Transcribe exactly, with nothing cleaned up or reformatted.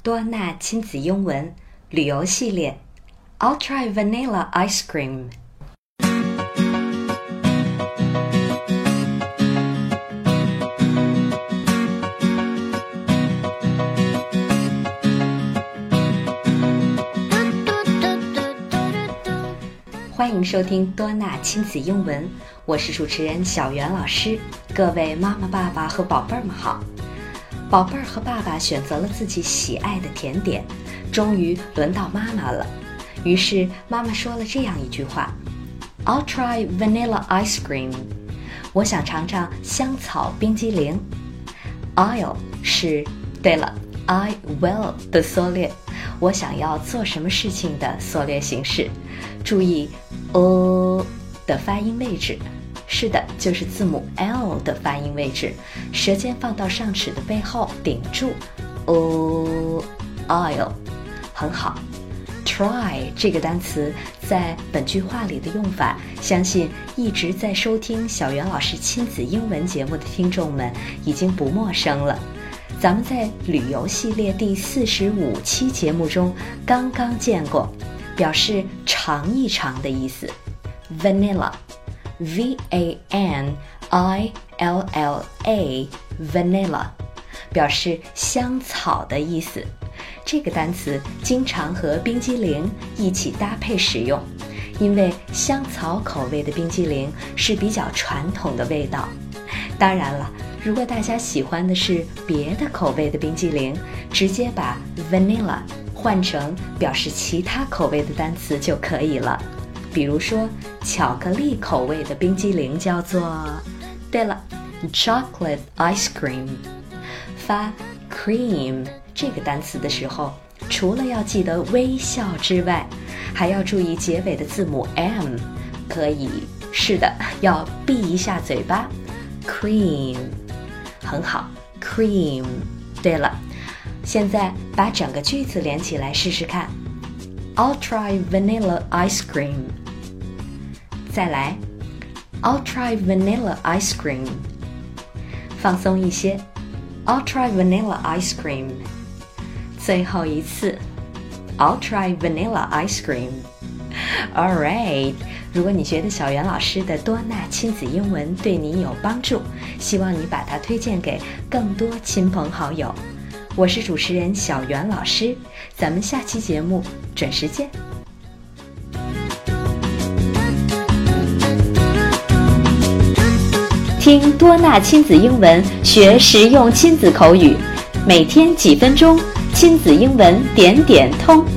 多纳亲子英文旅游系列 I'll try vanilla ice cream。 欢迎收听多纳亲子英文，我是主持人小袁老师。各位妈妈爸爸和宝贝儿们好。宝贝儿和爸爸选择了自己喜爱的甜点，终于轮到妈妈了。于是妈妈说了这样一句话 I'll try vanilla ice cream。 我想尝尝香草冰激凌。 I'll 是对了 I will 的缩略，我想要做什么事情的缩略形式。注意 o 的发音位置，是的，就是字母 L 的发音位置，舌尖放到上齿的背后顶住 o I'll， 很好。 Try 这个单词在本句话里的用法，相信一直在收听小袁老师亲子英文节目的听众们已经不陌生了。咱们在旅游系列第四十五期节目中刚刚见过，表示尝一尝的意思。 Vanilla V A N I L L A Vanilla 表示香草的意思。这个单词经常和冰激凌一起搭配使用，因为香草口味的冰激凌是比较传统的味道。当然了，如果大家喜欢的是别的口味的冰激凌，直接把 vanilla 换成表示其他口味的单词就可以了。比如说巧克力口味的冰激凌叫做，对了 chocolate ice cream。 发 cream 这个单词的时候，除了要记得微笑之外，还要注意结尾的字母 M， 可以，是的，要闭一下嘴巴。 cream 很好 cream。 对了，现在把整个句子连起来试试看。 I'll try vanilla ice cream。 再来 I'll try vanilla ice cream。 放松一些 I'll try vanilla ice cream。 最后一次 I'll try vanilla ice cream。 Alright， 如果你觉得小袁老师的多纳亲子英文对你有帮助，希望你把它推荐给更多亲朋好友。我是主持人小袁老师，咱们下期节目准时见。听多纳亲子英文，学实用亲子口语，每天几分钟，亲子英文点点通。